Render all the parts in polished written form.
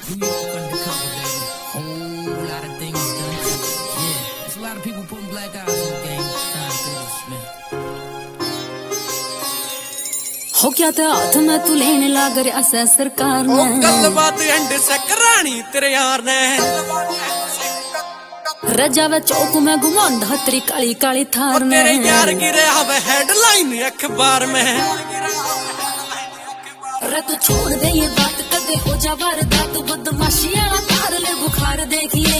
New York undercover, baby. Whole lot of things done to it. Yeah, there's a lot of people putting black eyes on the game. Time for this, man. हो क्या ते हाथ में तू लेने लाग रहा से सरकार ने गल बात एंड से करानी तेरे यार ने रजावे चौक में घुमांदा तेरी काली काली थार ने तेरे यार गिरे हवे हेडलाइन अखबार में रे तू छोड़ दे ये बात कदे हो जा वारदात बदमाशी वाला तार ले बुखार देखिए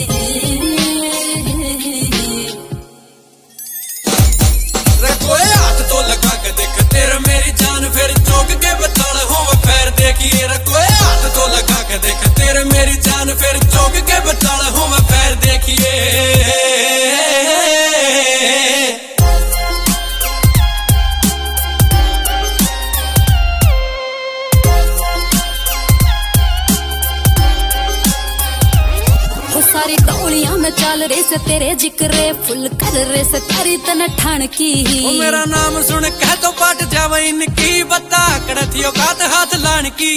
रे कोई हाथ तो लगा के देख तेरा मेरी जान फिर चौक के बताल हो फिर देखिए रे कोई हाथ तो लगा के देख तेरा मेरी जान फिर चौक के बताल हो फिर देखिए सारी टोलियां में चल रहे से तेरे जिक्रे फुल कर रहे से तारी तन ठान की ओ मेरा नाम सुन कह तो पट जावे इनकी बता कड़थियो कात हाथ लान की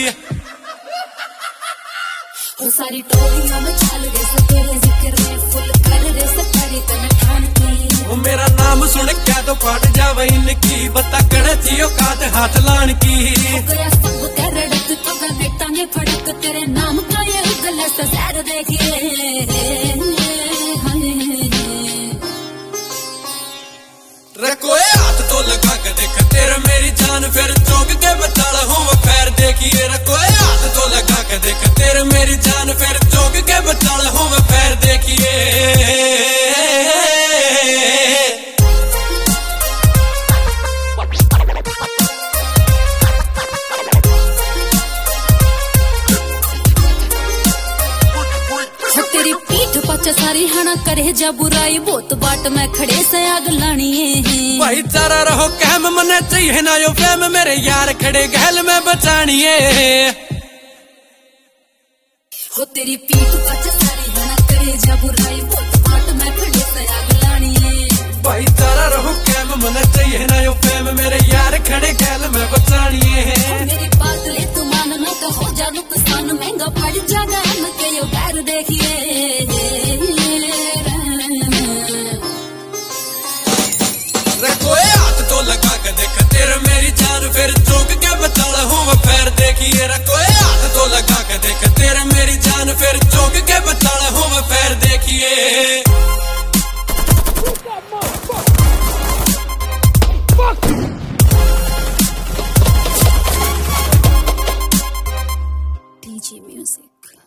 ओ सारी टोलियां में चल रहे से तेरे जिक्रे फुल कर रहे से तारी तन ठान की ओ मेरा नाम सुन कह तो पट जावे इनकी बता कड़थियो कात हाथ लान की ओकरा सब कर रड़क तो का बेटा ने फड़क तेरे नाम का ये गले से सैर देखिए रे कोई हाथ तो लगा के देख तेरा मेरी जान फिर चौक के बताल हो फिर देखिए रे कोई हाथ तो लगा के देख तेरा मेरी जान फिर चौक के बताल हो फिर देखिए तेरी पीठ पच सारी हना करे जा बुराई बोत बाट में खड़े से आग लानी है भाईचारा रहो कहम मने चाहिए ना यो फेम मेरे यार खड़े गहल में बचानी है हो तेरी पीठ पच सारी हना करे जा बुराई बोत बाट में खड़े से आग लानी है भाईचारा रहो कहम मने चाहिए ना यो फेम मेरे यार खड़े गहल में बचानी है मेरी बात ले तू मानना तो हो जा नुकसान महंगा पड़ जाएगा के यो पैर देखिए रे कोई हाथ तो लगा के देख तेरा मेरी जान फिर चौक के बताल हो फिर देखिए रे कोई हाथ तो लगा के देख तेरा मेरी जान फिर चौक के बताल हो फिर देखिए DJ Music